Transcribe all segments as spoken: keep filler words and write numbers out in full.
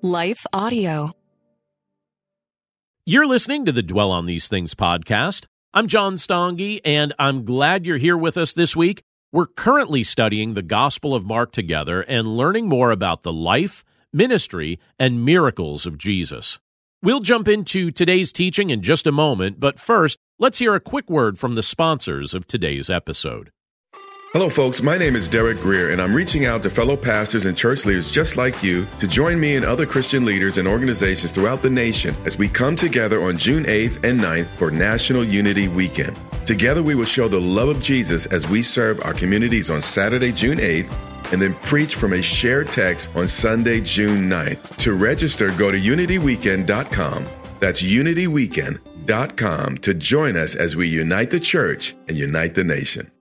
Life Audio. You're listening to the Dwell on These Things podcast. I'm John Stange, and I'm glad you're here with us this week. We're currently studying the Gospel of Mark together and learning more about the life, ministry, and miracles of Jesus. We'll jump into today's teaching in just a moment, but first, let's hear a quick word from the sponsors of today's episode. Hello, folks. My name is Derek Greer, and I'm reaching out to fellow pastors and church leaders just like you to join me and other Christian leaders and organizations throughout the nation as we come together on June eighth and ninth for National Unity Weekend. Together, we will show the love of Jesus as we serve our communities on Saturday, June eighth, and then preach from a shared text on Sunday, June ninth. To register, go to unity weekend dot com. That's unity weekend dot com to join us as we unite the church and unite the nation.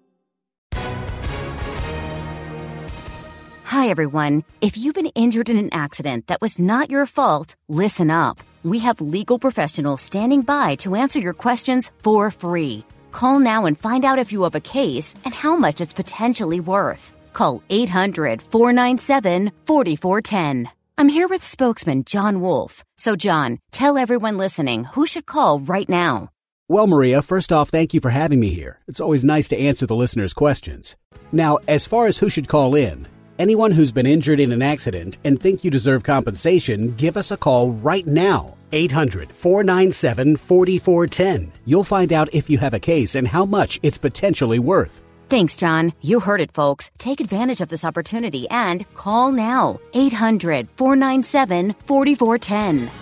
Hi, everyone. If you've been injured in an accident that was not your fault, listen up. We have legal professionals standing by to answer your questions for free. Call now and find out if you have a case and how much it's potentially worth. Call eight hundred, four nine seven, four four one zero. I'm here with spokesman John Wolf. So, John, tell everyone listening who should call right now. Well, Maria, first off, thank you for having me here. It's always nice to answer the listeners' questions. Now, as far as who should call in, anyone who's been injured in an accident and think you deserve compensation, give us a call right now. eight hundred, four nine seven, four four one zero. You'll find out if you have a case and how much it's potentially worth. Thanks, John. You heard it, folks. Take advantage of this opportunity and call now. eight hundred, four nine seven, four four one zero.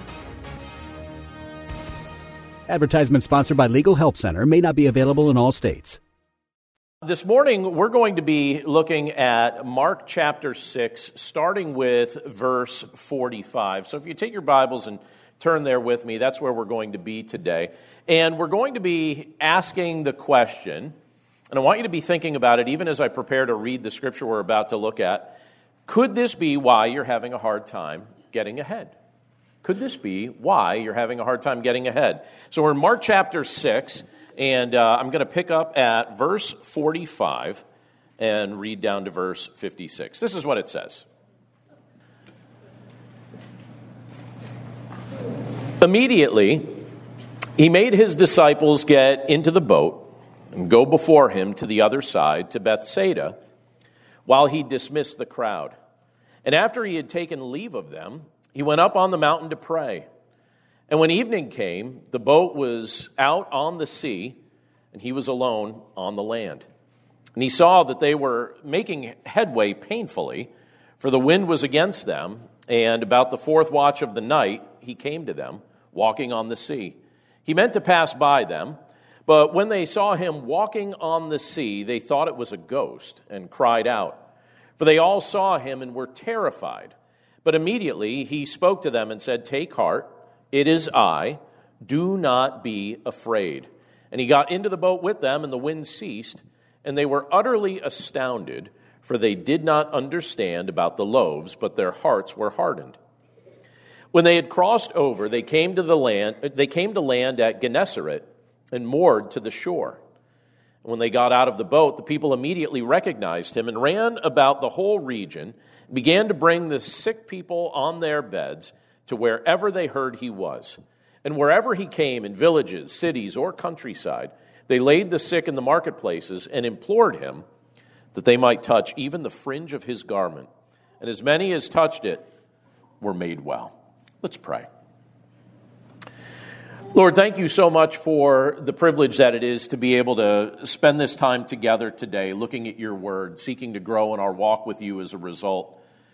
Advertisement sponsored by Legal Help Center. May not be available in all states. This morning, we're going to be looking at Mark chapter six, starting with verse forty-five. So if you take your Bibles and turn there with me, that's where we're going to be today. And we're going to be asking the question, and I want you to be thinking about it even as I prepare to read the scripture we're about to look at. Could this be why you're having a hard time getting ahead? Could this be why you're having a hard time getting ahead? So we're in Mark chapter six. And uh, I'm going to pick up at verse forty-five and read down to verse fifty-six. This is what it says. Immediately, he made his disciples get into the boat and go before him to the other side, to Bethsaida, while he dismissed the crowd. And after he had taken leave of them, he went up on the mountain to pray. And when evening came, the boat was out on the sea, and he was alone on the land. And he saw that they were making headway painfully, for the wind was against them. And about the fourth watch of the night, he came to them, walking on the sea. He meant to pass by them, but when they saw him walking on the sea, they thought it was a ghost, and cried out. For they all saw him and were terrified. But immediately he spoke to them and said, "Take heart. It is I, do not be afraid." And he got into the boat with them, and the wind ceased, and they were utterly astounded, for they did not understand about the loaves, but their hearts were hardened. When they had crossed over, they came to the land, they came to land at Gennesaret and moored to the shore. When they got out of the boat, the people immediately recognized him and ran about the whole region, and began to bring the sick people on their beds to wherever they heard he was. And wherever he came, in villages, cities, or countryside, they laid the sick in the marketplaces and implored him that they might touch even the fringe of his garment. And as many as touched it were made well. Let's pray. Lord, thank you so much for the privilege that it is to be able to spend this time together today, looking at your word, seeking to grow in our walk with you as a result.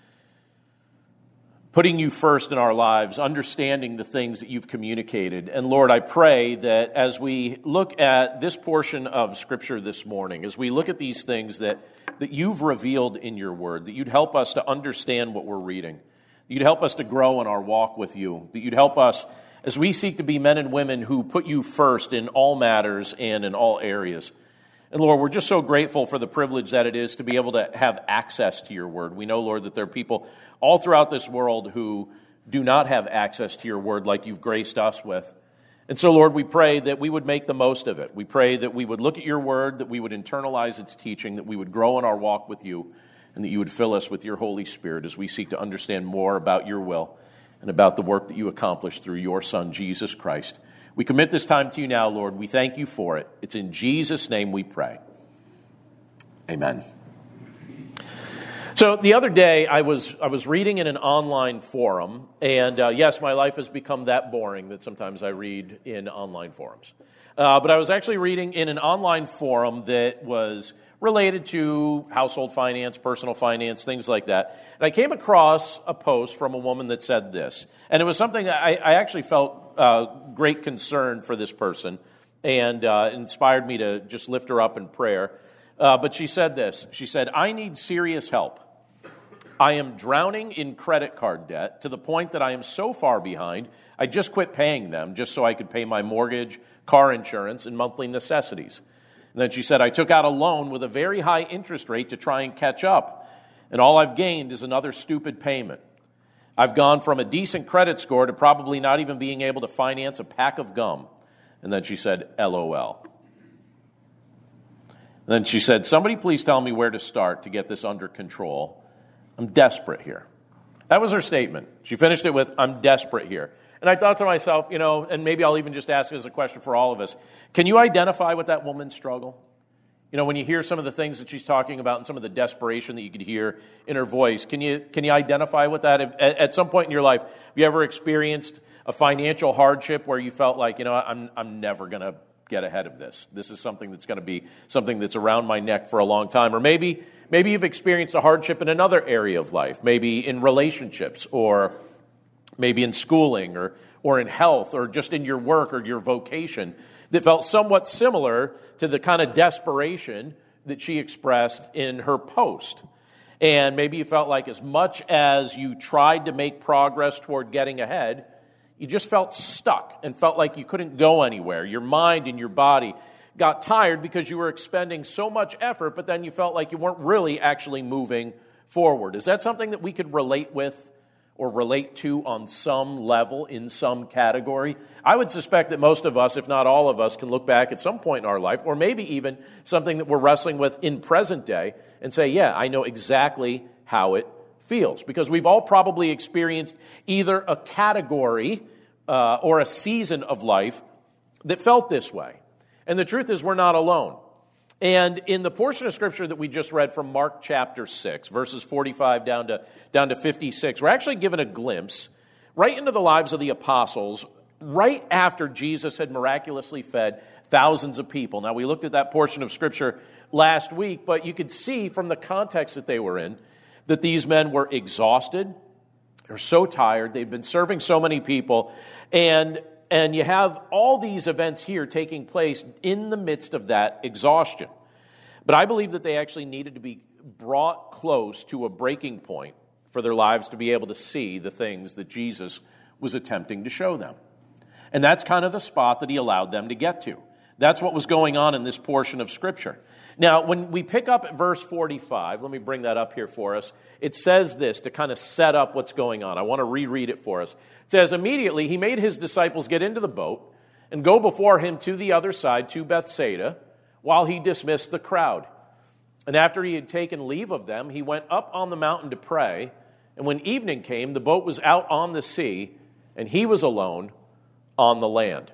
Putting you first in our lives, understanding the things that you've communicated. And Lord, I pray that as we look at this portion of Scripture this morning, as we look at these things that, that you've revealed in your word, that you'd help us to understand what we're reading, that you'd help us to grow in our walk with you, that you'd help us as we seek to be men and women who put you first in all matters and in all areas. And Lord, we're just so grateful for the privilege that it is to be able to have access to your word. We know, Lord, that there are people all throughout this world who do not have access to your word like you've graced us with. And so, Lord, we pray that we would make the most of it. We pray that we would look at your word, that we would internalize its teaching, that we would grow in our walk with you, and that you would fill us with your Holy Spirit as we seek to understand more about your will and about the work that you accomplished through your Son, Jesus Christ. We commit this time to you now, Lord. We thank you for it. It's in Jesus' name we pray. Amen. So the other day, I was I was reading in an online forum, and uh, yes, my life has become that boring that sometimes I read in online forums. Uh, but I was actually reading in an online forum that was related to household finance, personal finance, things like that. And I came across a post from a woman that said this. And it was something that I, I actually felt uh, great concern for this person, and uh, inspired me to just lift her up in prayer. Uh, but she said this. She said, "I need serious help. I am drowning in credit card debt to the point that I am so far behind, I just quit paying them just so I could pay my mortgage, car insurance, and monthly necessities." And then she said, "I took out a loan with a very high interest rate to try and catch up, and all I've gained is another stupid payment. I've gone from a decent credit score to probably not even being able to finance a pack of gum." And then she said, L O L. And then she said, "Somebody please tell me where to start to get this under control. I'm desperate here." That was her statement. She finished it with, "I'm desperate here." And I thought to myself, you know, and maybe I'll even just ask as a question for all of us, can you identify with that woman's struggle? You know, when you hear some of the things that she's talking about and some of the desperation that you could hear in her voice, can you can you identify with that? At, at some point in your life, have you ever experienced a financial hardship where you felt like, you know, I'm I'm never going to get ahead of this. This is something that's going to be something that's around my neck for a long time. Or maybe maybe you've experienced a hardship in another area of life, maybe in relationships, or maybe in schooling, or or in health, or just in your work or your vocation, that felt somewhat similar to the kind of desperation that she expressed in her post. And maybe you felt like as much as you tried to make progress toward getting ahead, you just felt stuck and felt like you couldn't go anywhere. Your mind and your body got tired because you were expending so much effort, but then you felt like you weren't really actually moving forward. Is that something that we could relate with or relate to on some level, in some category? I would suspect that most of us, if not all of us, can look back at some point in our life, or maybe even something that we're wrestling with in present day, and say, yeah, I know exactly how it feels. Because we've all probably experienced either a category uh, or a season of life that felt this way. And the truth is, we're not alone. And in the portion of Scripture that we just read from Mark chapter six, verses forty-five down to, down to fifty-six, we're actually given a glimpse right into the lives of the apostles right after Jesus had miraculously fed thousands of people. Now, we looked at that portion of Scripture last week, but you could see from the context that they were in that these men were exhausted. They're so tired. They've been serving so many people. And And you have all these events here taking place in the midst of that exhaustion. But I believe that they actually needed to be brought close to a breaking point for their lives to be able to see the things that Jesus was attempting to show them. And that's kind of the spot that he allowed them to get to. That's what was going on in this portion of Scripture. Now, when we pick up at verse forty-five, let me bring that up here for us. It says this to kind of set up what's going on. I want to reread it for us. It says, "Immediately he made his disciples get into the boat and go before him to the other side, to Bethsaida, while he dismissed the crowd. And after he had taken leave of them, he went up on the mountain to pray. And when evening came, the boat was out on the sea, and he was alone on the land."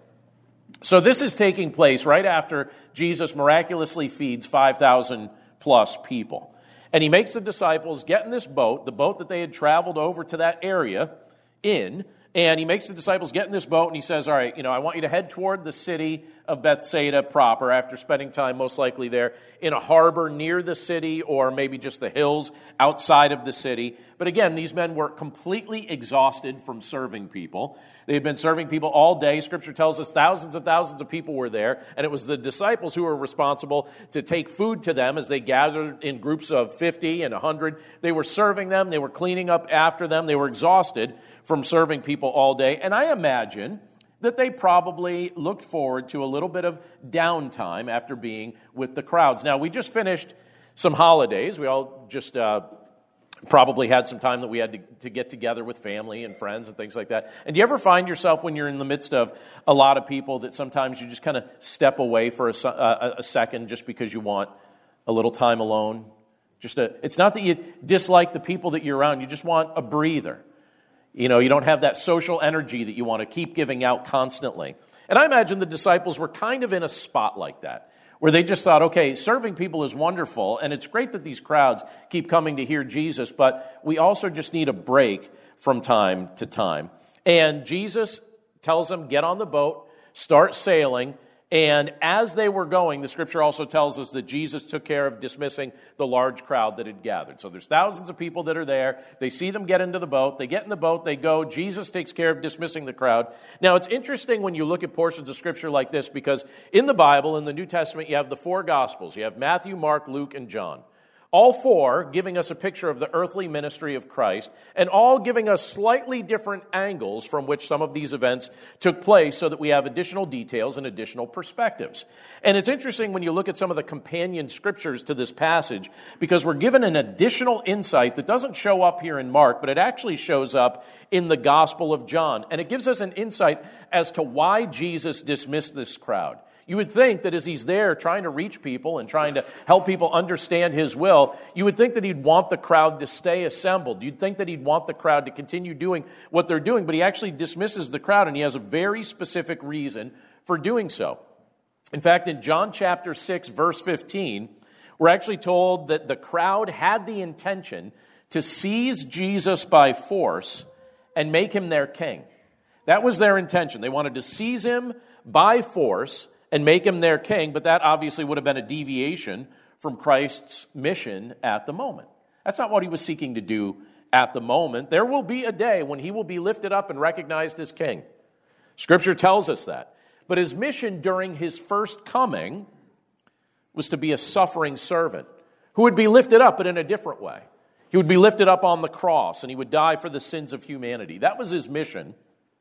So this is taking place right after Jesus miraculously feeds five thousand plus people. And he makes the disciples get in this boat, the boat that they had traveled over to that area in, and he makes the disciples get in this boat, and he says, all right, you know, I want you to head toward the city of Bethsaida proper, after spending time most likely there in a harbor near the city, or maybe just the hills outside of the city. But again, these men were completely exhausted from serving people. They had been serving people all day. Scripture tells us thousands and thousands of people were there, and it was the disciples who were responsible to take food to them as they gathered in groups of fifty and one hundred. They were serving them. They were cleaning up after them. They were exhausted from serving people all day. And I imagine that they probably looked forward to a little bit of downtime after being with the crowds. Now, we just finished some holidays. We all just uh, probably had some time that we had to, to get together with family and friends and things like that. And do you ever find yourself when you're in the midst of a lot of people that sometimes you just kind of step away for a, a, a second just because you want a little time alone? Just a, it's not that you dislike the people that you're around. You just want a breather. You know, you don't have that social energy that you want to keep giving out constantly. And I imagine the disciples were kind of in a spot like that, where they just thought, okay, serving people is wonderful, and it's great that these crowds keep coming to hear Jesus, but we also just need a break from time to time. And Jesus tells them, get on the boat, start sailing, and as they were going, the scripture also tells us that Jesus took care of dismissing the large crowd that had gathered. So there's thousands of people that are there. They see them get into the boat. They get in the boat. They go. Jesus takes care of dismissing the crowd. Now, it's interesting when you look at portions of scripture like this, because in the Bible, in the New Testament, you have the four Gospels. You have Matthew, Mark, Luke, and John. All four giving us a picture of the earthly ministry of Christ, and all giving us slightly different angles from which some of these events took place so that we have additional details and additional perspectives. And it's interesting when you look at some of the companion scriptures to this passage, because we're given an additional insight that doesn't show up here in Mark, but it actually shows up in the Gospel of John. And it gives us an insight as to why Jesus dismissed this crowd. You would think that as he's there trying to reach people and trying to help people understand his will, you would think that he'd want the crowd to stay assembled. You'd think that he'd want the crowd to continue doing what they're doing, but he actually dismisses the crowd, and he has a very specific reason for doing so. In fact, in John chapter six, verse fifteen, we're actually told that the crowd had the intention to seize Jesus by force and make him their king. That was their intention. They wanted to seize him by force and make him their king, but that obviously would have been a deviation from Christ's mission at the moment. That's not what he was seeking to do at the moment. There will be a day when he will be lifted up and recognized as king. Scripture tells us that. But his mission during his first coming was to be a suffering servant who would be lifted up, but in a different way. He would be lifted up on the cross, and he would die for the sins of humanity. That was his mission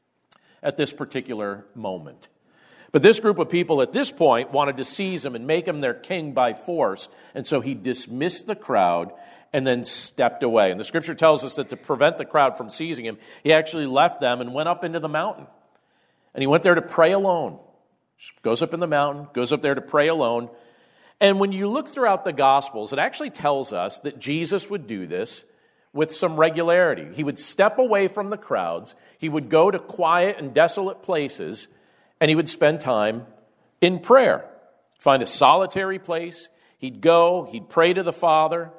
at this particular moment. But this group of people at this point wanted to seize him and make him their king by force. And so he dismissed the crowd and then stepped away. And the scripture tells us that to prevent the crowd from seizing him, he actually left them and went up into the mountain. And he went there to pray alone. Goes up in the mountain, goes up there to pray alone. And when you look throughout the Gospels, it actually tells us that Jesus would do this with some regularity. He would step away from the crowds. He would go to quiet and desolate places, and he would spend time in prayer. Find a solitary place. He'd go, he'd pray to the Father,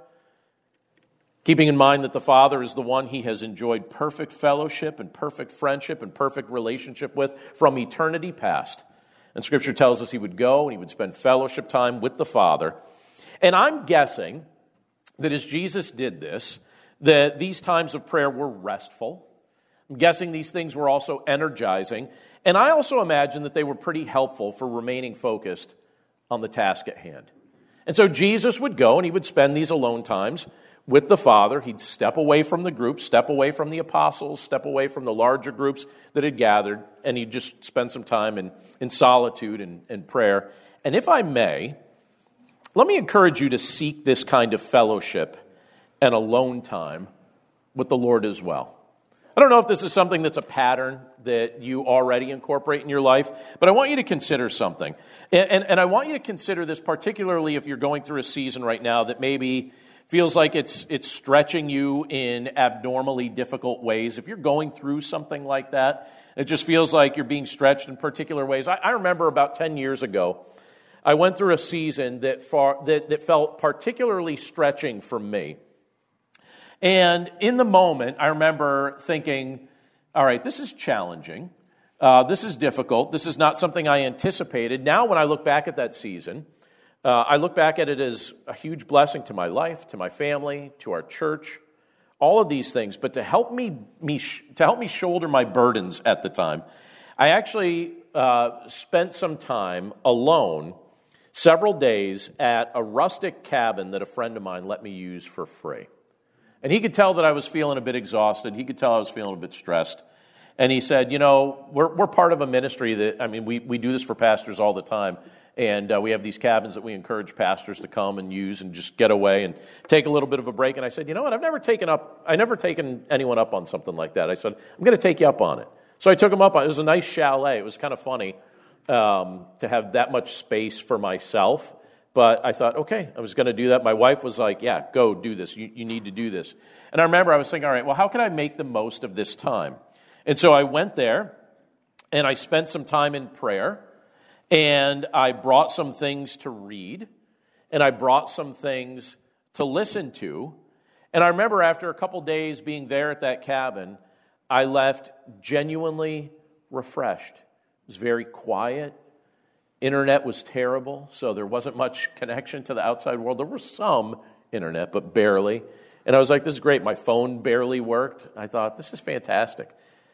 keeping in mind that the Father is the one he has enjoyed perfect fellowship and perfect friendship and perfect relationship with from eternity past. And Scripture tells us he would go and he would spend fellowship time with the Father. And I'm guessing that as Jesus did this, that these times of prayer were restful. I'm guessing these things were also energizing. And I also imagine that they were pretty helpful for remaining focused on the task at hand. And so Jesus would go and he would spend these alone times with the Father. He'd step away from the group, step away from the apostles, step away from the larger groups that had gathered, and he'd just spend some time in, in solitude and, and prayer. And if I may, let me encourage you to seek this kind of fellowship and alone time with the Lord as well. I don't know if this is something that's a pattern that you already incorporate in your life, but I want you to consider something. And, and, and I want you to consider this particularly if you're going through a season right now that maybe feels like it's it's stretching you in abnormally difficult ways. If you're going through something like that, it just feels like you're being stretched in particular ways. I, I remember about ten years ago, I went through a season that, far, that, that felt particularly stretching for me. And in the moment, I remember thinking, all right, this is challenging. Uh, this is difficult. This is not something I anticipated. Now, when I look back at that season, uh, I look back at it as a huge blessing to my life, to my family, to our church, all of these things. But to help me, me to help me shoulder my burdens at the time, I actually uh, spent some time alone, several days, at a rustic cabin that a friend of mine let me use for free. And he could tell that I was feeling a bit exhausted. He could tell I was feeling a bit stressed. And he said, you know, we're we're part of a ministry that, I mean, we, we do this for pastors all the time. And uh, we have these cabins that we encourage pastors to come and use and just get away and take a little bit of a break. And I said, you know what, I've never taken up, I never taken anyone up on something like that. I said, I'm going to take you up on it. So I took him up on it. It was a nice chalet. It was kind of funny um, to have that much space for myself But I thought, okay, I was going to do that. My wife was like, yeah, go do this. You, you need to do this. And I remember I was thinking, all right, well, how can I make the most of this time? And so I went there, and I spent some time in prayer, and I brought some things to read, and I brought some things to listen to. And I remember after a couple days being there at that cabin, I left genuinely refreshed. It was very quiet. Internet was terrible, so there wasn't much connection to the outside world. There was some internet, but barely. And I was like, this is great. My phone barely worked. I thought, this is fantastic.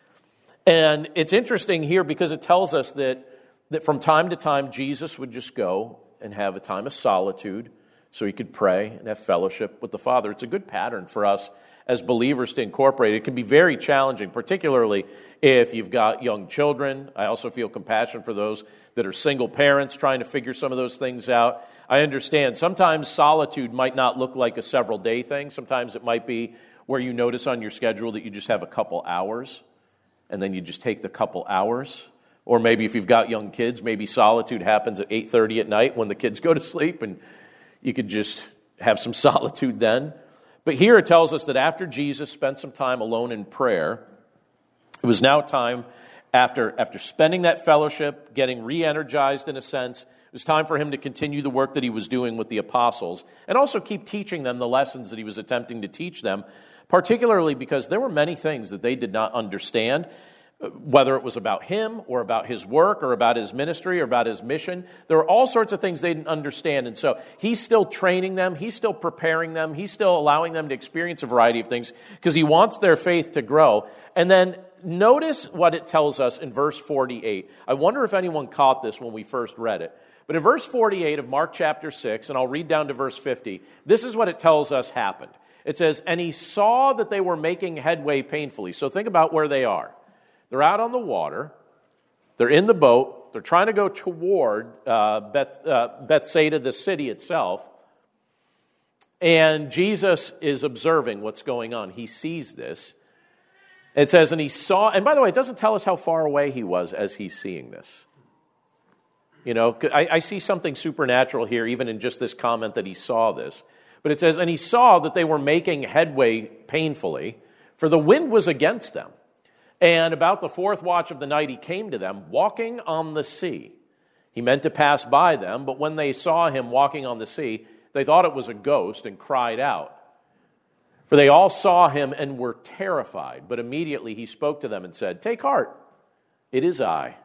And it's interesting here because it tells us that, that from time to time, Jesus would just go and have a time of solitude so he could pray and have fellowship with the Father. It's a good pattern for us as believers to incorporate. It can be very challenging, particularly if you've got young children. I also feel compassion for those that are single parents trying to figure some of those things out. I understand sometimes solitude might not look like a several day thing. Sometimes it might be where you notice on your schedule that you just have a couple hours and then you just take the couple hours. Or maybe if you've got young kids, maybe solitude happens at eight thirty at night when the kids go to sleep and you could just have some solitude then. But here it tells us that after Jesus spent some time alone in prayer, it was now time, after, after spending that fellowship, getting re-energized in a sense, it was time for him to continue the work that he was doing with the apostles and also keep teaching them the lessons that he was attempting to teach them, particularly because there were many things that they did not understand, whether it was about him or about his work or about his ministry or about his mission. There were all sorts of things they didn't understand. And so he's still training them. He's still preparing them. He's still allowing them to experience a variety of things because he wants their faith to grow. And then notice what it tells us in verse forty-eight. I wonder if anyone caught this when we first read it. But in verse forty-eight of Mark chapter six, and I'll read down to verse fifty, this is what it tells us happened. It says, and he saw that they were making headway painfully. So think about where they are. They're out on the water. They're in the boat. They're trying to go toward uh, Beth, uh, Bethsaida, the city itself. And Jesus is observing what's going on. He sees this. It says, and he saw, and by the way, it doesn't tell us how far away he was as he's seeing this. You know, I, I see something supernatural here, even in just this comment that he saw this. But it says, and he saw that they were making headway painfully, for the wind was against them. And about the fourth watch of the night, he came to them, walking on the sea. He meant to pass by them, but when they saw him walking on the sea, they thought it was a ghost and cried out. For they all saw him and were terrified. But immediately he spoke to them and said, take heart, it is I.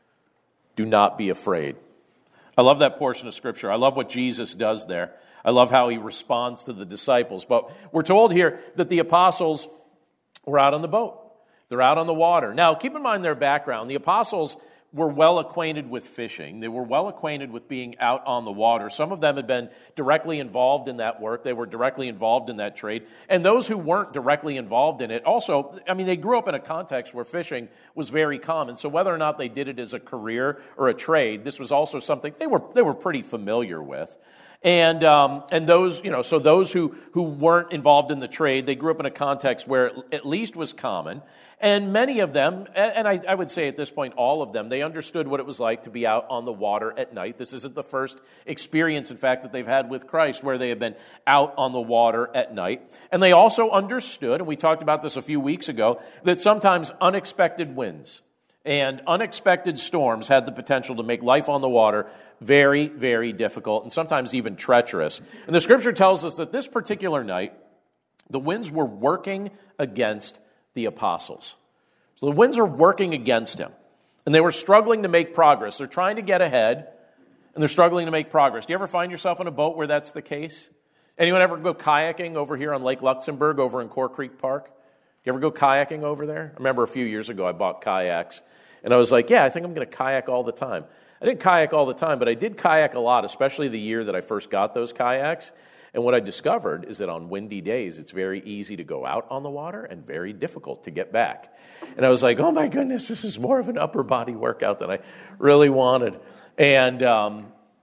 Do not be afraid. I love that portion of Scripture. I love what Jesus does there. I love how he responds to the disciples. But we're told here that the apostles were out on the boat. They're out on the water. Now, keep in mind their background. The apostles were well acquainted with fishing. They were well acquainted with being out on the water. Some of them had been directly involved in that work. They were directly involved in that trade. And those who weren't directly involved in it also, I mean, they grew up in a context where fishing was very common. So whether or not they did it as a career or a trade, this was also something they were they were pretty familiar with. And um, and those, you know, so those who, who weren't involved in the trade, they grew up in a context where it at least was common. And many of them, and I, I would say at this point all of them, they understood what it was like to be out on the water at night. This isn't the first experience, in fact, that they've had with Christ where they have been out on the water at night. And they also understood, and we talked about this a few weeks ago, that sometimes unexpected winds and unexpected storms had the potential to make life on the water very, very difficult and sometimes even treacherous. And the Scripture tells us that this particular night, the winds were working against the apostles. So the winds are working against him. And they were struggling to make progress. They're trying to get ahead, and they're struggling to make progress. Do you ever find yourself in a boat where that's the case? Anyone ever go kayaking over here on Lake Luxembourg over in Core Creek Park? Do you ever go kayaking over there? I remember a few years ago I bought kayaks, and I was like, yeah, I think I'm going to kayak all the time. I didn't kayak all the time, but I did kayak a lot, especially the year that I first got those kayaks. And what I discovered is that on windy days, it's very easy to go out on the water and very difficult to get back. And I was like, oh my goodness, this is more of an upper body workout than I really wanted. And um,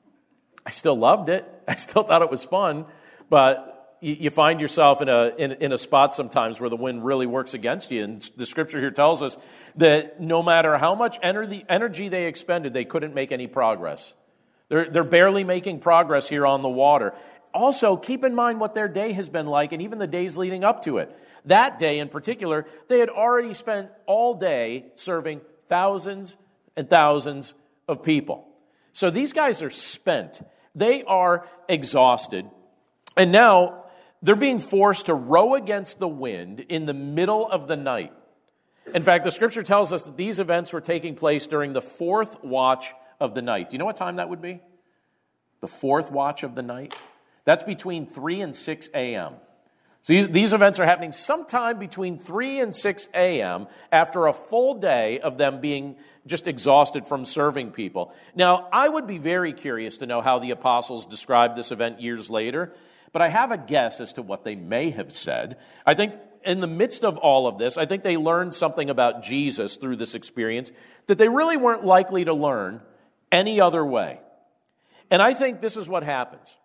I still loved it. I still thought it was fun. But you, you find yourself in a, in, in a spot sometimes where the wind really works against you. And the Scripture here tells us that no matter how much ener- energy they expended, they couldn't make any progress. They're, they're barely making progress here on the water. Also, keep in mind what their day has been like and even the days leading up to it. That day in particular, they had already spent all day serving thousands and thousands of people. So these guys are spent. They are exhausted. And now they're being forced to row against the wind in the middle of the night. In fact, the scripture tells us that these events were taking place during the fourth watch of the night. Do you know what time that would be? The fourth watch of the night? That's between three and six a.m. So these, these events are happening sometime between three and six a.m. after a full day of them being just exhausted from serving people. Now, I would be very curious to know how the apostles described this event years later, but I have a guess as to what they may have said. I think in the midst of all of this, I think they learned something about Jesus through this experience that they really weren't likely to learn any other way. And I think this is what happens.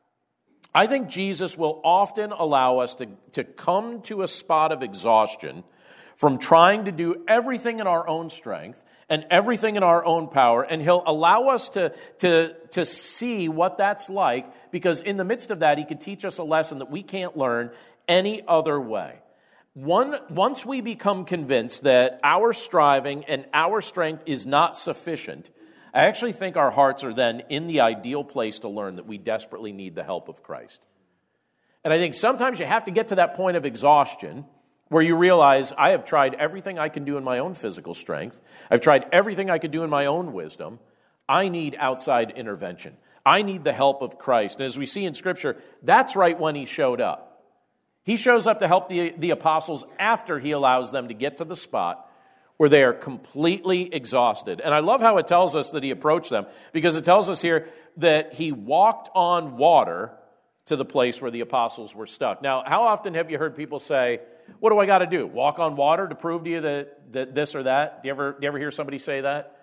I think Jesus will often allow us to, to come to a spot of exhaustion from trying to do everything in our own strength and everything in our own power, and he'll allow us to, to, to see what that's like, because in the midst of that, he can teach us a lesson that we can't learn any other way. One, once we become convinced that our striving and our strength is not sufficient, I actually think our hearts are then in the ideal place to learn that we desperately need the help of Christ. And I think sometimes you have to get to that point of exhaustion where you realize, I have tried everything I can do in my own physical strength. I've tried everything I could do in my own wisdom. I need outside intervention. I need the help of Christ. And as we see in Scripture, that's right when he showed up. He shows up to help the, the apostles after he allows them to get to the spot where they are completely exhausted. And I love how it tells us that he approached them, because it tells us here that he walked on water to the place where the apostles were stuck. Now, how often have you heard people say, what do I got to do? Walk on water to prove to you that, that this or that? Do you ever, do you ever hear somebody say that?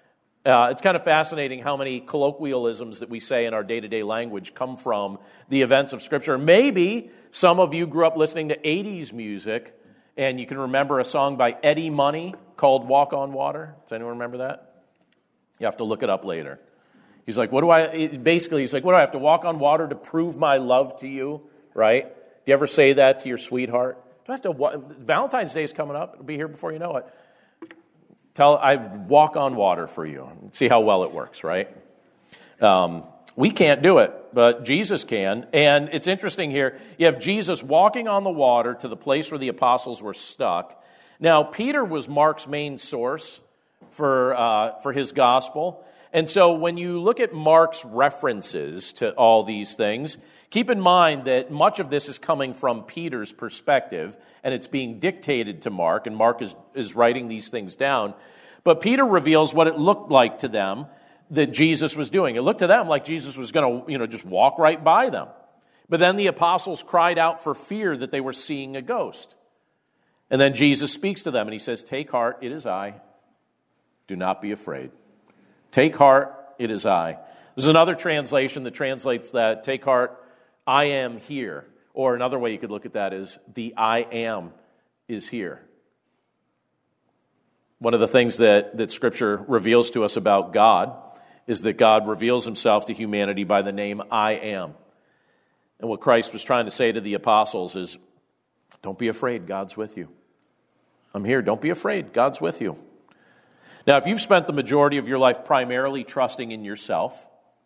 Uh, it's kind of fascinating how many colloquialisms that we say in our day-to-day language come from the events of Scripture. Maybe some of you grew up listening to eighties music, and you can remember a song by Eddie Money called Walk on Water. Does anyone remember that? You have to look it up later. He's like, what do I, basically, he's like, what do I have to walk on water to prove my love to you, right? Do you ever say that to your sweetheart? Do I have to, Valentine's Day is coming up. It'll be here before you know it. Tell, I walk on water for you. See how well it works, right? Um, we can't do it, but Jesus can. And it's interesting here. You have Jesus walking on the water to the place where the apostles were stuck. Now, Peter was Mark's main source for uh, for his gospel. And so when you look at Mark's references to all these things, keep in mind that much of this is coming from Peter's perspective, and it's being dictated to Mark, and Mark is, is writing these things down. But Peter reveals what it looked like to them that Jesus was doing. It looked to them like Jesus was going to, you know, just walk right by them. But then the apostles cried out for fear that they were seeing a ghost. And then Jesus speaks to them, and he says, "Take heart, it is I. Do not be afraid. Take heart, it is I." There's another translation that translates that, "Take heart, I am here." Or another way you could look at that is, "The I am is here." One of the things that, that Scripture reveals to us about God is that God reveals himself to humanity by the name I am. And what Christ was trying to say to the apostles is, don't be afraid, God's with you. I'm here, don't be afraid, God's with you. Now, if you've spent the majority of your life primarily trusting in yourself,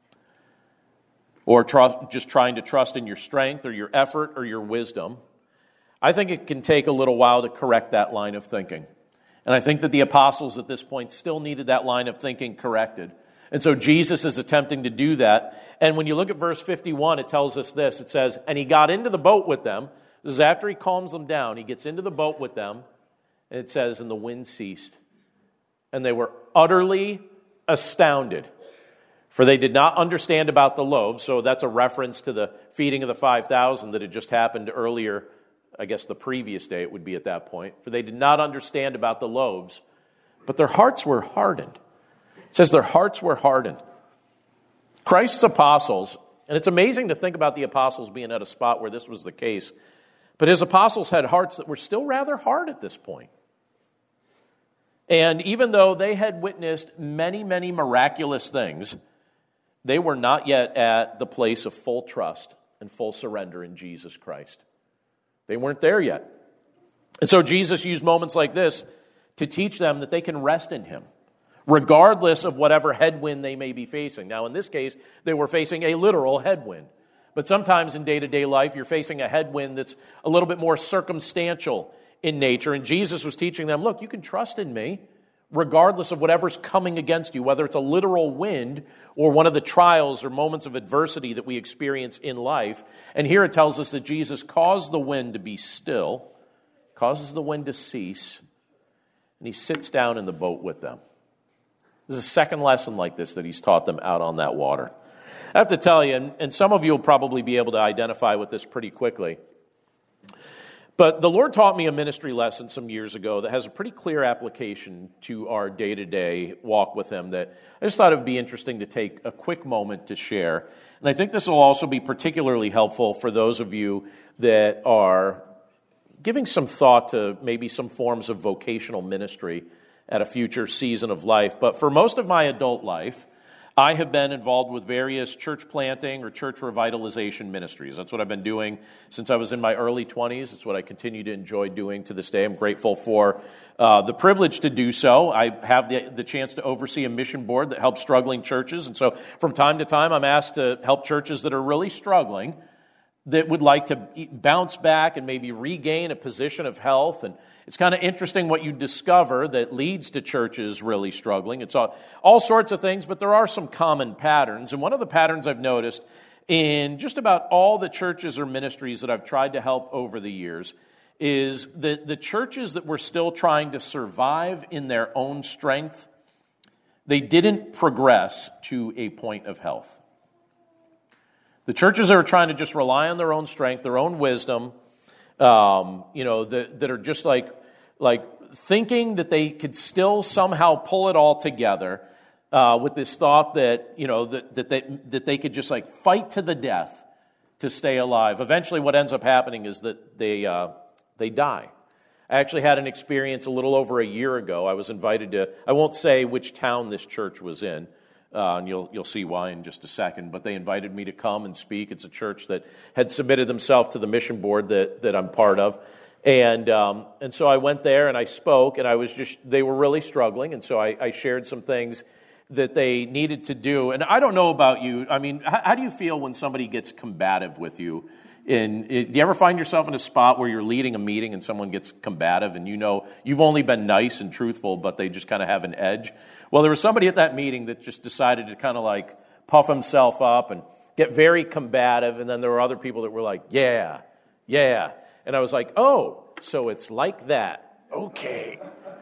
or tr- just trying to trust in your strength or your effort or your wisdom, I think it can take a little while to correct that line of thinking. And I think that the apostles at this point still needed that line of thinking corrected. And so Jesus is attempting to do that. And when you look at verse fifty-one, it tells us this. It says, "And he got into the boat with them." This is after he calms them down. He gets into the boat with them. And it says, "And the wind ceased. And they were utterly astounded, for they did not understand about the loaves." So that's a reference to the feeding of the five thousand that had just happened earlier. I guess the previous day it would be at that point. "For they did not understand about the loaves, but their hearts were hardened." It says their hearts were hardened. Christ's apostles, and it's amazing to think about the apostles being at a spot where this was the case, but his apostles had hearts that were still rather hard at this point. And even though they had witnessed many, many miraculous things, they were not yet at the place of full trust and full surrender in Jesus Christ. They weren't there yet. And so Jesus used moments like this to teach them that they can rest in him, regardless of whatever headwind they may be facing. Now, in this case, they were facing a literal headwind. But sometimes in day-to-day life, you're facing a headwind that's a little bit more circumstantial in nature. And Jesus was teaching them, look, you can trust in me, regardless of whatever's coming against you, whether it's a literal wind or one of the trials or moments of adversity that we experience in life. And here it tells us that Jesus caused the wind to be still, causes the wind to cease, and he sits down in the boat with them. This is a second lesson like this that he's taught them out on that water. I have to tell you, and, and some of you will probably be able to identify with this pretty quickly, but the Lord taught me a ministry lesson some years ago that has a pretty clear application to our day-to-day walk with him that I just thought it would be interesting to take a quick moment to share. And I think this will also be particularly helpful for those of you that are giving some thought to maybe some forms of vocational ministry at a future season of life. But for most of my adult life, I have been involved with various church planting or church revitalization ministries. That's what I've been doing since I was in my early twenties. It's what I continue to enjoy doing to this day. I'm grateful for uh, the privilege to do so. I have the, the chance to oversee a mission board that helps struggling churches. And so from time to time, I'm asked to help churches that are really struggling, that would like to bounce back and maybe regain a position of health. And it's kind of interesting what you discover that leads to churches really struggling. It's all, all sorts of things, but there are some common patterns. And one of the patterns I've noticed in just about all the churches or ministries that I've tried to help over the years is that the churches that were still trying to survive in their own strength, they didn't progress to a point of health. The churches that are trying to just rely on their own strength, their own wisdom, um, you know, that, that are just like, like thinking that they could still somehow pull it all together uh, with this thought that, you know, that, that, they, that they could just like fight to the death to stay alive. Eventually what ends up happening is that they, uh, they die. I actually had an experience a little over a year ago. I was invited to, I won't say which town this church was in, Uh, and you'll you'll see why in just a second. But they invited me to come and speak. It's a church that had submitted themselves to the mission board that that I'm part of, and um, and so I went there and I spoke, and I was just they were really struggling, and so I, I shared some things that they needed to do. And I don't know about you. I mean, how, how do you feel when somebody gets combative with you? In, do you ever find yourself in a spot where you're leading a meeting and someone gets combative and you know you've only been nice and truthful, but they just kind of have an edge? Well, there was somebody at that meeting that just decided to kind of like puff himself up and get very combative, and then there were other people that were like, yeah, yeah. And I was like, oh, so it's like that. Okay.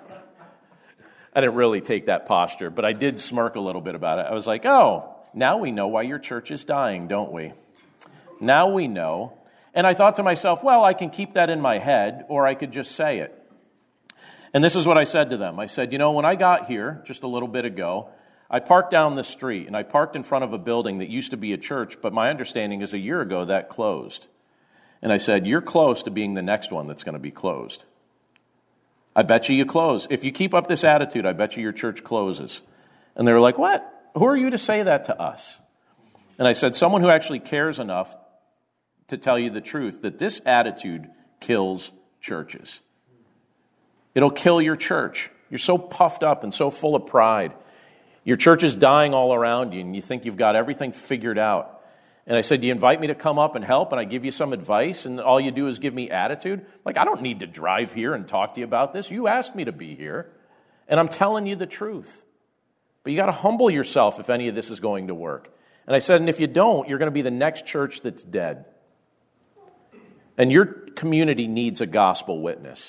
I didn't really take that posture, but I did smirk a little bit about it. I was like, oh, now we know why your church is dying, don't we? Now we know. And I thought to myself, well, I can keep that in my head, or I could just say it. And this is what I said to them. I said, you know, when I got here just a little bit ago, I parked down the street, and I parked in front of a building that used to be a church, but my understanding is a year ago that closed. And I said, you're close to being the next one that's going to be closed. I bet you you close. If you keep up this attitude, I bet you your church closes. And they were like, what? Who are you to say that to us? And I said, someone who actually cares enough to tell you the truth, that this attitude kills churches. It'll kill your church. You're so puffed up and so full of pride. Your church is dying all around you, and you think you've got everything figured out. And I said, do you invite me to come up and help, and I give you some advice, and all you do is give me attitude? Like, I don't need to drive here and talk to you about this. You asked me to be here, and I'm telling you the truth. But you got to humble yourself if any of this is going to work. And I said, and if you don't, you're going to be the next church that's dead. And your community needs a gospel witness.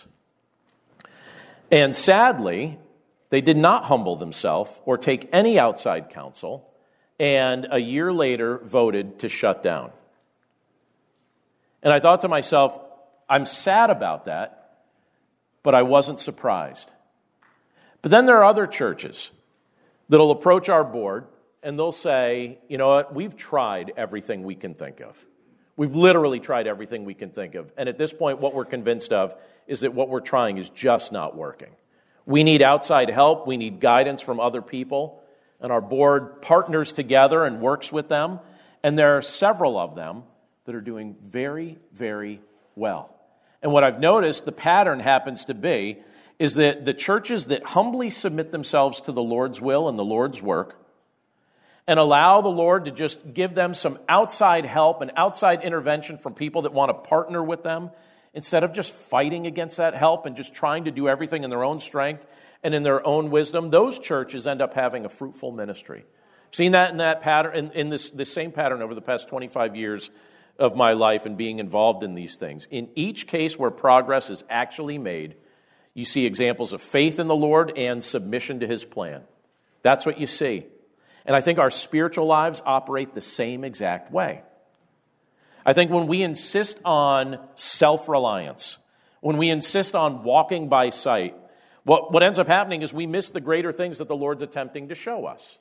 And sadly, they did not humble themselves or take any outside counsel, and a year later voted to shut down. And I thought to myself, I'm sad about that, but I wasn't surprised. But then there are other churches that'll approach our board and they'll say, you know what, we've tried everything we can think of. We've literally tried everything we can think of. And at this point, what we're convinced of is that what we're trying is just not working. We need outside help. We need guidance from other people. and our board partners together and works with them, and there are several of them that are doing very, very well. And what I've noticed, the pattern happens to be, is that the churches that humbly submit themselves to the Lord's will and the Lord's work and allow the Lord to just give them some outside help and outside intervention from people that want to partner with them, instead of just fighting against that help and just trying to do everything in their own strength and in their own wisdom, those churches end up having a fruitful ministry. I've seen that in that pattern, in, in this, this same pattern over the past twenty-five years of my life and being involved in these things. In each case where progress is actually made, you see examples of faith in the Lord and submission to His plan. That's what you see. And I think our spiritual lives operate the same exact way. I think when we insist on self-reliance, when we insist on walking by sight, what, what ends up happening is we miss the greater things that the Lord's attempting to show us.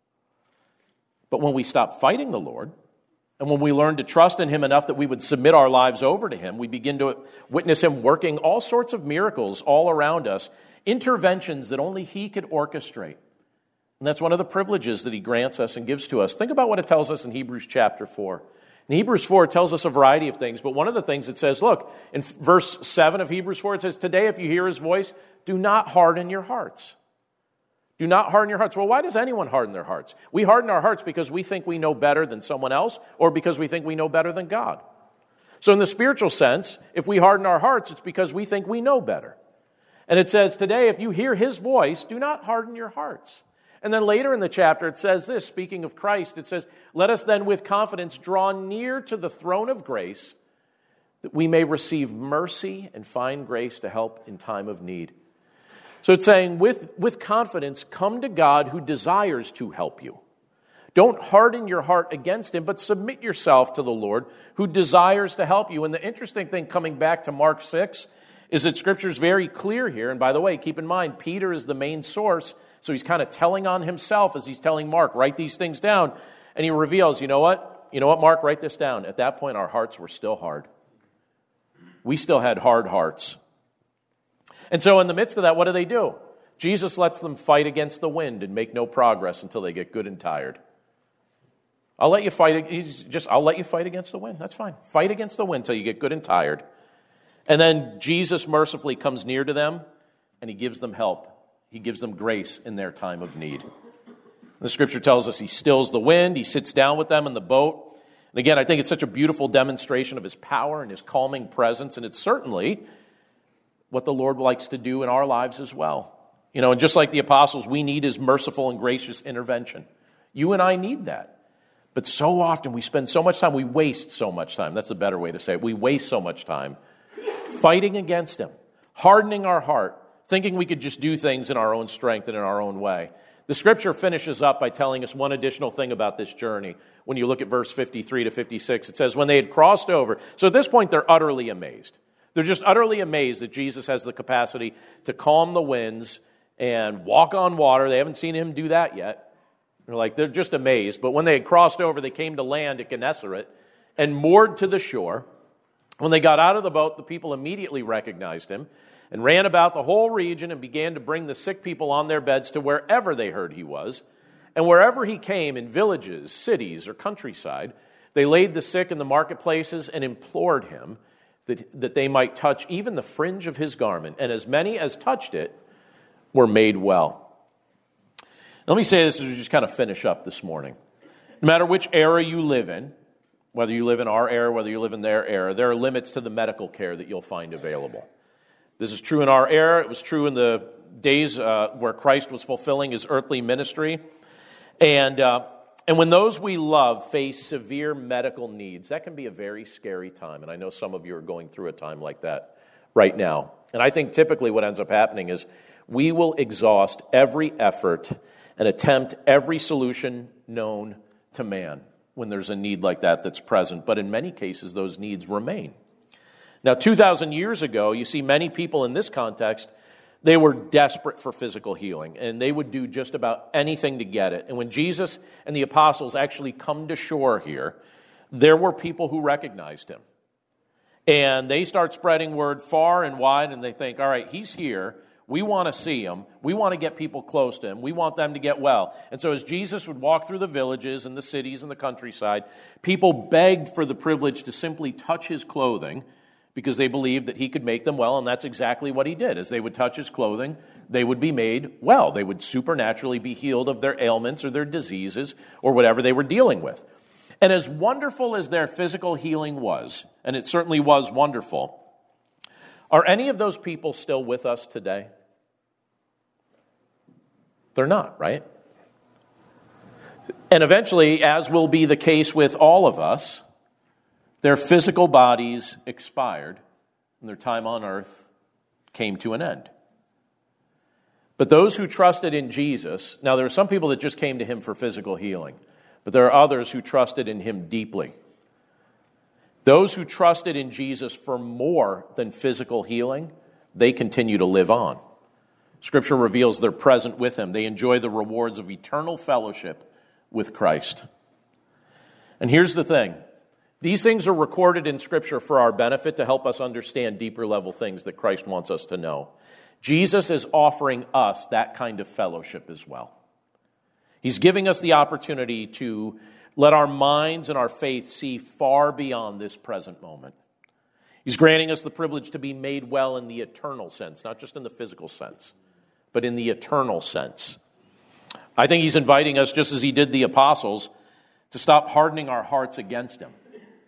But when we stop fighting the Lord, and when we learn to trust in Him enough that we would submit our lives over to Him, we begin to witness Him working all sorts of miracles all around us, interventions that only He could orchestrate. And that's one of the privileges that He grants us and gives to us. Think about what it tells us in Hebrews chapter four. In Hebrews four, it tells us a variety of things, but one of the things it says, look, in verse seven of Hebrews four, it says, today if you hear His voice, do not harden your hearts. Do not harden your hearts. Well, why does anyone harden their hearts? We harden our hearts because we think we know better than someone else, or because we think we know better than God. So in the spiritual sense, if we harden our hearts, it's because we think we know better. And it says, today, if you hear His voice, do not harden your hearts. And then later in the chapter, it says this, speaking of Christ, it says, let us then with confidence draw near to the throne of grace, that we may receive mercy and find grace to help in time of need. So it's saying, with, with confidence, come to God who desires to help you. Don't harden your heart against Him, but submit yourself to the Lord who desires to help you. And the interesting thing coming back to Mark six is that Scripture is very clear here. And by the way, keep in mind, Peter is the main source, so he's kind of telling on himself as he's telling Mark, write these things down. And he reveals, you know what? You know what, Mark, write this down. At that point, our hearts were still hard. We still had hard hearts. And so in the midst of that, what do they do? Jesus lets them fight against the wind and make no progress until they get good and tired. I'll let you fight. He's just, I'll let you fight against the wind. That's fine. Fight against the wind until you get good and tired. And then Jesus mercifully comes near to them and He gives them help. He gives them grace in their time of need. The Scripture tells us He stills the wind. He sits down with them in the boat. And again, I think it's such a beautiful demonstration of His power and His calming presence. And it's certainly what the Lord likes to do in our lives as well. You know, and just like the apostles, we need His merciful and gracious intervention. You and I need that. But so often we spend so much time, we waste so much time. That's a better way to say it. We waste so much time fighting against Him, hardening our heart, thinking we could just do things in our own strength and in our own way. The Scripture finishes up by telling us one additional thing about this journey. When you look at verse fifty-three to fifty-six, it says, when they had crossed over, so at this point they're utterly amazed. They're just utterly amazed that Jesus has the capacity to calm the winds and walk on water. They haven't seen Him do that yet. They're like, they're just amazed. But when they had crossed over, they came to land at Gennesaret and moored to the shore. When they got out of the boat, the people immediately recognized Him and ran about the whole region and began to bring the sick people on their beds to wherever they heard He was. And wherever He came, in villages, cities, or countryside, they laid the sick in the marketplaces and implored Him that, that they might touch even the fringe of His garment. And as many as touched it were made well. Let me say this as we just kind of finish up this morning. No matter which era you live in, whether you live in our era, whether you live in their era, there are limits to the medical care that you'll find available. This is true in our era. It was true in the days uh, where Christ was fulfilling His earthly ministry. And uh, and when those we love face severe medical needs, that can be a very scary time. And I know some of you are going through a time like that right now. And I think typically what ends up happening is we will exhaust every effort and attempt every solution known to man when there's a need like that that's present. But in many cases, those needs remain. Now, two thousand years ago, you see many people in this context, they were desperate for physical healing, and they would do just about anything to get it. And when Jesus and the apostles actually come to shore here, there were people who recognized Him. And they start spreading word far and wide, and they think, all right, He's here. We want to see him. We want to get people close to him. We want them to get well. And so as Jesus would walk through the villages and the cities and the countryside, people begged for the privilege to simply touch his clothing because they believed that he could make them well, and that's exactly what he did. As they would touch his clothing, they would be made well. They would supernaturally be healed of their ailments or their diseases or whatever they were dealing with. And as wonderful as their physical healing was, and it certainly was wonderful, are any of those people still with us today? They're not, right? And eventually, as will be the case with all of us, their physical bodies expired and their time on earth came to an end. But those who trusted in Jesus, now there are some people that just came to him for physical healing, but there are others who trusted in him deeply. Those who trusted in Jesus for more than physical healing, they continue to live on. Scripture reveals they're present with him. They enjoy the rewards of eternal fellowship with Christ. And here's the thing. These things are recorded in Scripture for our benefit to help us understand deeper level things that Christ wants us to know. Jesus is offering us that kind of fellowship as well. He's giving us the opportunity to let our minds and our faith see far beyond this present moment. He's granting us the privilege to be made well in the eternal sense, not just in the physical sense, but in the eternal sense. I think he's inviting us, just as he did the apostles, to stop hardening our hearts against him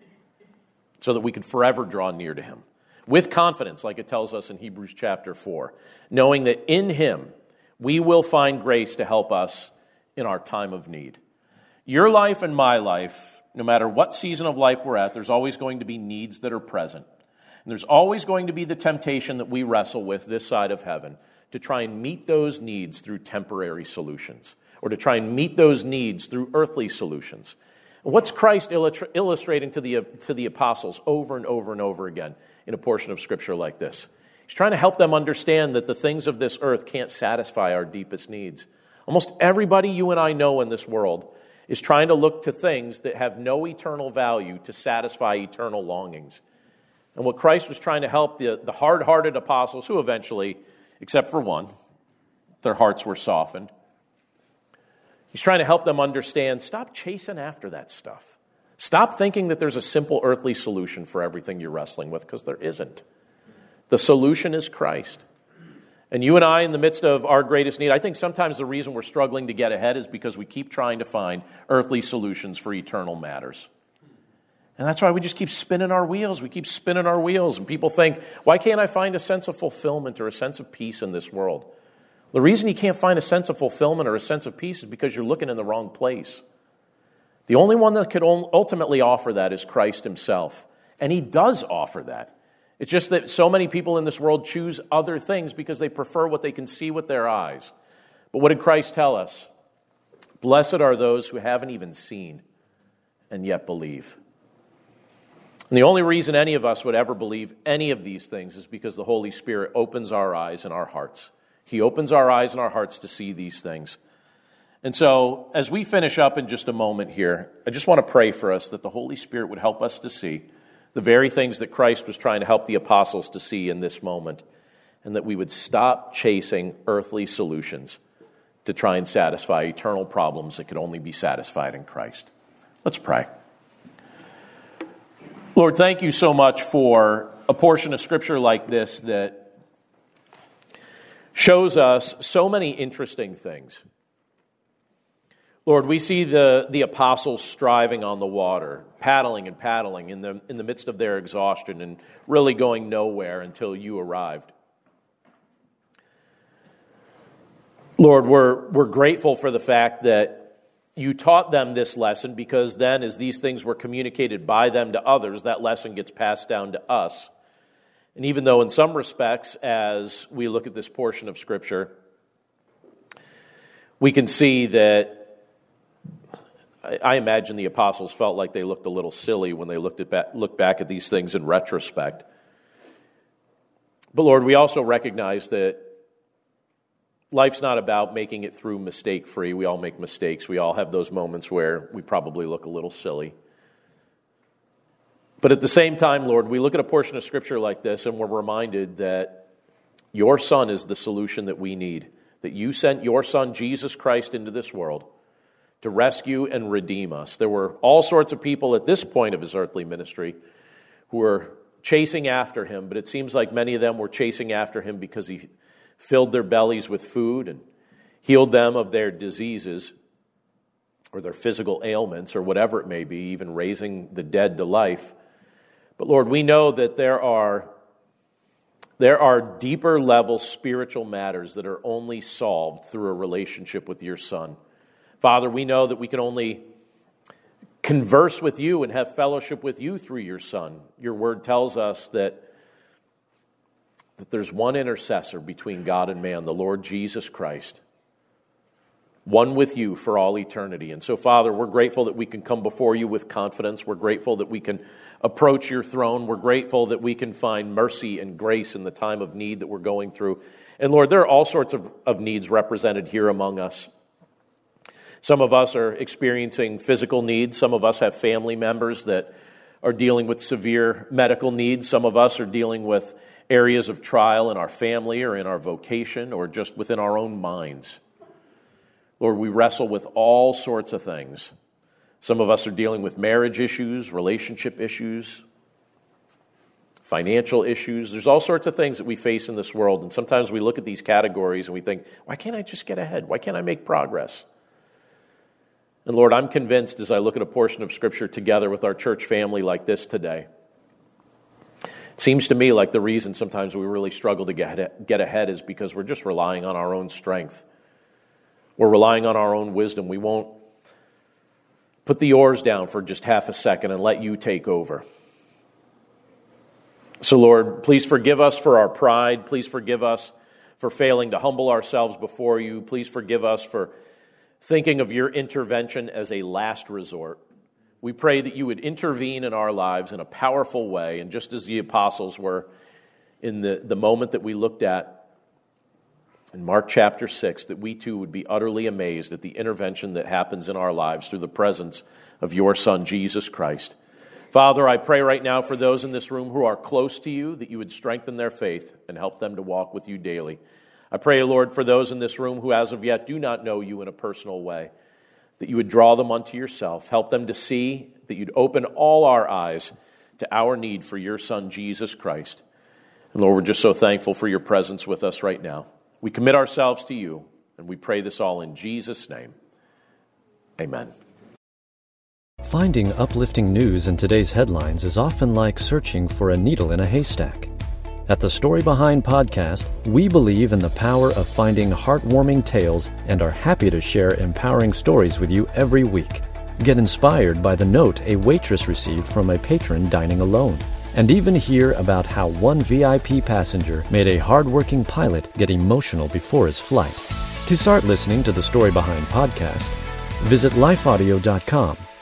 so that we can forever draw near to him with confidence, like it tells us in Hebrews chapter four, knowing that in him we will find grace to help us in our time of need. Your life and my life, no matter what season of life we're at, there's always going to be needs that are present. And there's always going to be the temptation that we wrestle with this side of heaven to try and meet those needs through temporary solutions or to try and meet those needs through earthly solutions. And what's Christ illustra- illustrating to the, to the apostles over and over and over again in a portion of Scripture like this? He's trying to help them understand that the things of this earth can't satisfy our deepest needs. Almost everybody you and I know in this world is trying to look to things that have no eternal value to satisfy eternal longings. And what Christ was trying to help the, the hard-hearted apostles, who eventually, except for one, their hearts were softened. He's trying to help them understand, stop chasing after that stuff. Stop thinking that there's a simple earthly solution for everything you're wrestling with, because there isn't. The solution is Christ. And you and I, in the midst of our greatest need, I think sometimes the reason we're struggling to get ahead is because we keep trying to find earthly solutions for eternal matters. And that's why we just keep spinning our wheels. We keep spinning our wheels. And people think, why can't I find a sense of fulfillment or a sense of peace in this world? The reason you can't find a sense of fulfillment or a sense of peace is because you're looking in the wrong place. The only one that could ultimately offer that is Christ himself. And he does offer that. It's just that so many people in this world choose other things because they prefer what they can see with their eyes. But what did Christ tell us? Blessed are those who haven't even seen and yet believe. And the only reason any of us would ever believe any of these things is because the Holy Spirit opens our eyes and our hearts. He opens our eyes and our hearts to see these things. And so, as we finish up in just a moment here, I just want to pray for us that the Holy Spirit would help us to see the very things that Christ was trying to help the apostles to see in this moment, and that we would stop chasing earthly solutions to try and satisfy eternal problems that could only be satisfied in Christ. Let's pray. Lord, thank you so much for a portion of Scripture like this that shows us so many interesting things. Lord, we see the, the apostles striving on the water, paddling and paddling in the, in the midst of their exhaustion and really going nowhere until you arrived. Lord, we're, we're grateful for the fact that you taught them this lesson, because then as these things were communicated by them to others, that lesson gets passed down to us. And even though in some respects, as we look at this portion of Scripture, we can see that I imagine the apostles felt like they looked a little silly when they looked at back, looked back at these things in retrospect. But Lord, we also recognize that life's not about making it through mistake-free. We all make mistakes. We all have those moments where we probably look a little silly. But at the same time, Lord, we look at a portion of Scripture like this and we're reminded that your Son is the solution that we need, that you sent your Son, Jesus Christ, into this world to rescue and redeem us. There were all sorts of people at this point of his earthly ministry who were chasing after him, but it seems like many of them were chasing after him because he filled their bellies with food and healed them of their diseases or their physical ailments or whatever it may be, even raising the dead to life. But Lord, we know that there are there are deeper level spiritual matters that are only solved through a relationship with your Son. Father, we know that we can only converse with you and have fellowship with you through your Son. Your word tells us that, that there's one intercessor between God and man, the Lord Jesus Christ. One with you for all eternity. And so, Father, we're grateful that we can come before you with confidence. We're grateful that we can approach your throne. We're grateful that we can find mercy and grace in the time of need that we're going through. And Lord, there are all sorts of, of needs represented here among us. Some of us are experiencing physical needs. Some of us have family members that are dealing with severe medical needs. Some of us are dealing with areas of trial in our family or in our vocation or just within our own minds. Lord, we wrestle with all sorts of things. Some of us are dealing with marriage issues, relationship issues, financial issues. There's all sorts of things that we face in this world, and sometimes we look at these categories and we think, why can't I just get ahead? Why can't I make progress? And Lord, I'm convinced as I look at a portion of Scripture together with our church family like this today, it seems to me like the reason sometimes we really struggle to get get ahead is because we're just relying on our own strength. We're relying on our own wisdom. We won't put the oars down for just half a second and let you take over. So Lord, please forgive us for our pride. Please forgive us for failing to humble ourselves before you. Please forgive us for thinking of your intervention as a last resort. We pray that you would intervene in our lives in a powerful way, and just as the apostles were in the, the moment that we looked at in Mark chapter six, that we too would be utterly amazed at the intervention that happens in our lives through the presence of your Son, Jesus Christ. Father, I pray right now for those in this room who are close to you, that you would strengthen their faith and help them to walk with you daily. I pray, Lord, for those in this room who as of yet do not know you in a personal way, that you would draw them unto yourself, help them to see, that you'd open all our eyes to our need for your Son, Jesus Christ. And Lord, we're just so thankful for your presence with us right now. We commit ourselves to you, and we pray this all in Jesus' name. Amen. Finding uplifting news in today's headlines is often like searching for a needle in a haystack. At the Story Behind podcast, we believe in the power of finding heartwarming tales and are happy to share empowering stories with you every week. Get inspired by the note a waitress received from a patron dining alone, and even hear about how one V I P passenger made a hardworking pilot get emotional before his flight. To start listening to the Story Behind podcast, visit life audio dot com